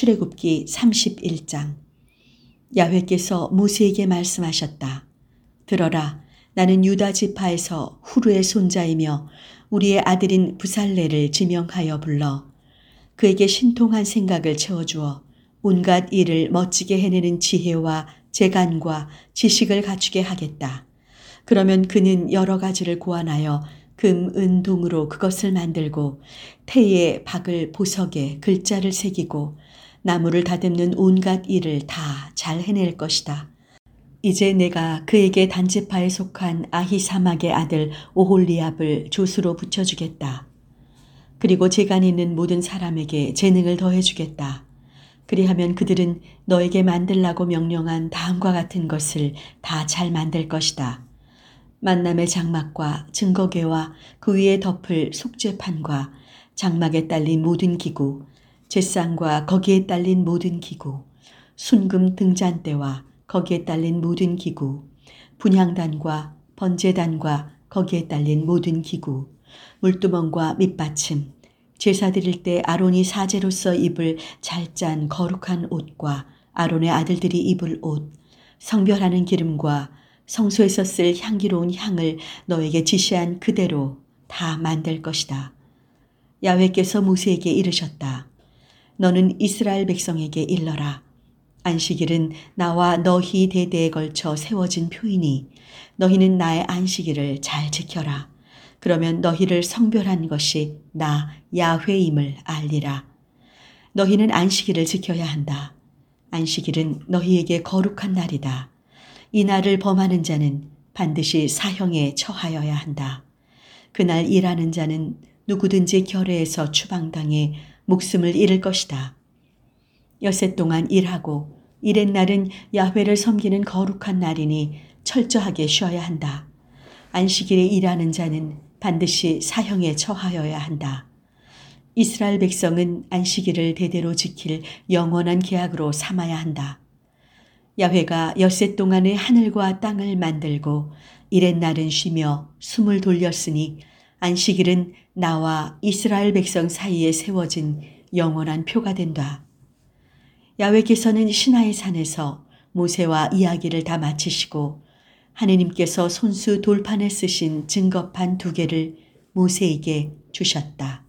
출애굽기 31장. 야훼께서 모세에게 말씀하셨다. 들어라, 나는 유다 지파에서 후르의 손자이며 우리의 아들인 부살레를 지명하여 불러 그에게 신통한 생각을 채워주어 온갖 일을 멋지게 해내는 지혜와 재간과 지식을 갖추게 하겠다. 그러면 그는 여러 가지를 고안하여 금, 은, 동으로 그것을 만들고 태에 박을 보석에 글자를 새기고 나무를 다듬는 온갖 일을 다 잘 해낼 것이다. 이제 내가 그에게 단지파에 속한 아히사막의 아들 오홀리압을 조수로 붙여주겠다. 그리고 재간 있는 모든 사람에게 재능을 더해주겠다. 그리하면 그들은 너에게 만들라고 명령한 다음과 같은 것을 다 잘 만들 것이다. 만남의 장막과 증거궤와 그 위에 덮을 속죄판과 장막에 딸린 모든 기구, 제상과 거기에 딸린 모든 기구, 순금 등잔대와 거기에 딸린 모든 기구, 분향단과 번제단과 거기에 딸린 모든 기구, 물두멍과 밑받침, 제사 드릴 때 아론이 사제로서 입을 잘 짠 거룩한 옷과 아론의 아들들이 입을 옷, 성별하는 기름과 성소에서 쓸 향기로운 향을 너에게 지시한 그대로 다 만들 것이다. 야훼께서 모세에게 이르셨다. 너는 이스라엘 백성에게 일러라. 안식일은 나와 너희 대대에 걸쳐 세워진 표이니 너희는 나의 안식일을 잘 지켜라. 그러면 너희를 성별한 것이 나 야훼임을 알리라. 너희는 안식일을 지켜야 한다. 안식일은 너희에게 거룩한 날이다. 이 날을 범하는 자는 반드시 사형에 처하여야 한다. 그날 일하는 자는 누구든지 결례에서 추방당해 목숨을 잃을 것이다. 엿새 동안 일하고 이렛날은 야훼를 섬기는 거룩한 날이니 철저하게 쉬어야 한다. 안식일에 일하는 자는 반드시 사형에 처하여야 한다. 이스라엘 백성은 안식일을 대대로 지킬 영원한 계약으로 삼아야 한다. 야훼가 엿새 동안에 하늘과 땅을 만들고 이렛날은 쉬며 숨을 돌렸으니 안식일은 나와 이스라엘 백성 사이에 세워진 영원한 표가 된다. 야훼께서는 시나이 산에서 모세와 이야기를 다 마치시고 하느님께서 손수 돌판에 쓰신 증거판 2개를 모세에게 주셨다.